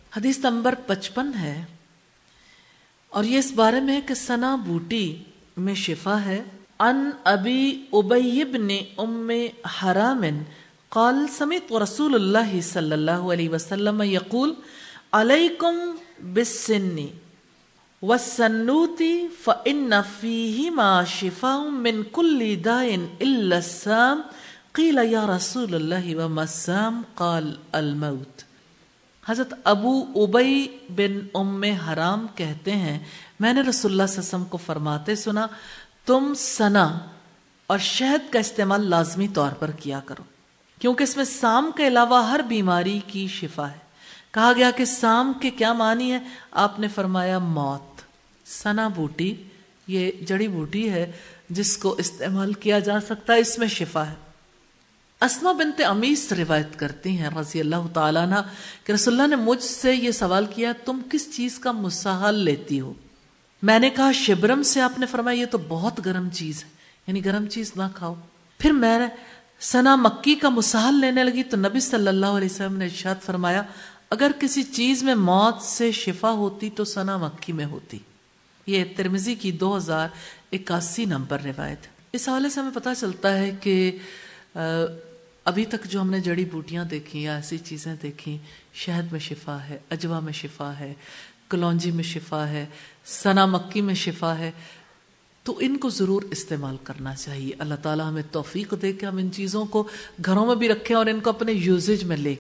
حدیث نمبر 55 ہے اور یہ اس بارے میں ہے کہ سنا بوٹی میں شفا ہے. عن ابی ابی بن ام حرام قال سمعت رسول اللہ صلی اللہ علیہ وسلم یقول علیکم بالسن والسنوت فإن فيهما شفاء من كل داء إلا السام قیل یا رسول اللہ وما السام قال الموت. حضرت ابو ابی بن ام حرام کہتے ہیں میں نے رسول اللہ صلی اللہ علیہ وسلم کو فرماتے سنا تم سنا اور شہد کا استعمال لازمی طور پر کیا کرو کیونکہ اس میں سام کے علاوہ ہر بیماری کی شفا ہے. کہا گیا کہ سام کے کیا معنی ہے؟ آپ نے فرمایا موت. سنا بوٹی یہ جڑی بوٹی ہے جس کو استعمال کیا جا سکتا ہے، اس میں شفا ہے. اسما بنت امیس روایت کرتی ہیں رضی اللہ تعالیٰ عنہ کہ رسول اللہ نے مجھ سے یہ سوال کیا تم کس چیز کا مسحل لیتی ہو؟ میں نے کہا شبرم سے. آپ نے فرمایا یہ تو بہت گرم چیز ہے، یعنی گرم چیز نہ کھاؤ. پھر میں سنا مکی کا مسحل لینے لگی تو نبی صلی اللہ علیہ وسلم نے ارشاد فرمایا اگر کسی چیز میں موت سے شفا ہوتی تو سنا مکی میں ہوتی. یہ ترمذی کی 2081 نمبر روایت. اس حوالے سے ہمیں پتہ چلتا ہے کہ ابھی تک جو ہم نے جڑی بوٹیاں دیکھی یا ایسی چیزیں دیکھی، شہد میں شفا ہے، اجوا میں شفا ہے، کلونجی میں شفا ہے، سنا مکی میں شفا ہے، تو ان کو ضرور استعمال کرنا چاہیے. اللہ تعالیٰ ہمیں توفیق دے کہ ہم ان چیزوں کو گھروں میں بھی رکھیں اور ان کو اپنے یوزیج میں لے